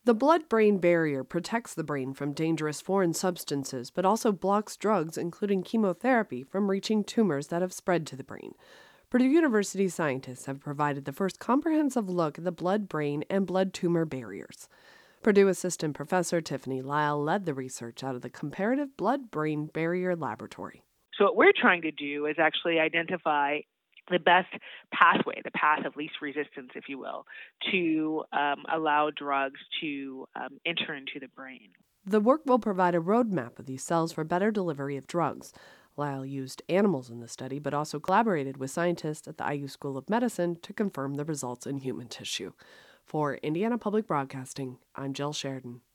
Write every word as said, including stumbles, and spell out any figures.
The blood-brain barrier protects the brain from dangerous foreign substances, but also blocks drugs, including chemotherapy, from reaching tumors that have spread to the brain. Purdue University scientists have provided the first comprehensive look at the blood-brain and blood tumor barriers. Purdue Assistant Professor Tiffany Lyle led the research out of the Comparative Blood-Brain Barrier Laboratory. So what we're trying to do is actually identify the best pathway, the path of least resistance, if you will, to um, allow drugs to um, enter into the brain. The work will provide a roadmap of these cells for better delivery of drugs. Lyle used animals in the study, but also collaborated with scientists at the I U School of Medicine to confirm the results in human tissue. For Indiana Public Broadcasting, I'm Jill Sheridan.